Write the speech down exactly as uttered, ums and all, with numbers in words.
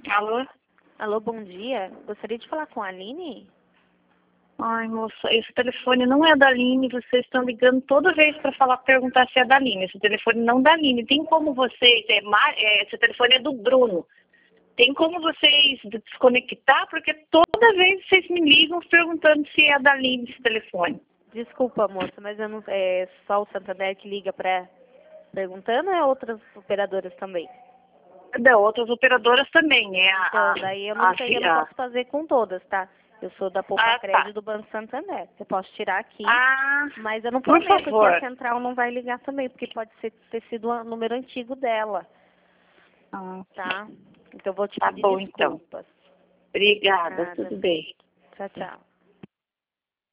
Alô? Alô, bom dia. Gostaria de falar com a Aline? Ai, moça, esse telefone não é da Aline, vocês estão ligando toda vez para falar, perguntar se é da Aline. Esse telefone não é da Aline. Tem como vocês, é, é, esse telefone é do Bruno. Tem como vocês desconectar? Porque toda vez vocês me ligam perguntando se é da Aline esse telefone. Desculpa, moça, mas eu não, é só o Santander que liga para perguntando ou é outras operadoras também? Da outras operadoras também, é a... Então, a, daí eu não a, sei, eu não a posso fazer com todas, tá? Eu sou da Poupa ah, Crédito tá. do Banco Santander. Eu posso tirar aqui, Ah, mas eu não por prometo que favor. a central não vai ligar também, porque pode ser, ter sido o número antigo dela, Ah, tá? Então eu vou te tá pedir bom, então. desculpas. Obrigada, Nada. tudo bem. Tchau, tchau.